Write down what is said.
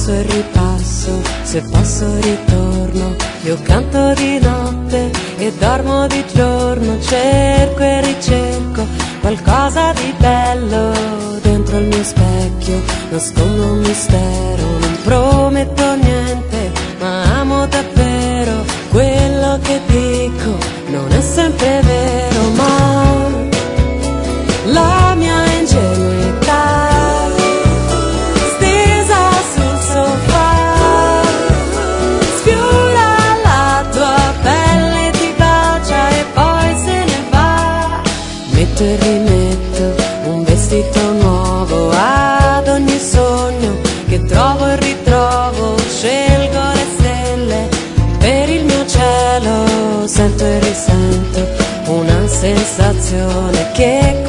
passo e ripasso, se posso ritorno. Io canto di notte e dormo di giorno, cerco e ricerco qualcosa di bello dentro il mio specchio. Nascondo un mistero, non prometto niente, ma amo davvero quello che dico. Non è sempre vero, ma la mia ingenuità stesa sul sofà sfiora la tua pelle, ti bacia e poi se ne va. Metto e rimetto un vestito nuovo ad ogni sogno che trovo e ritrovo. Scelgo le stelle per il mio cielo, sento e risento una sensazione che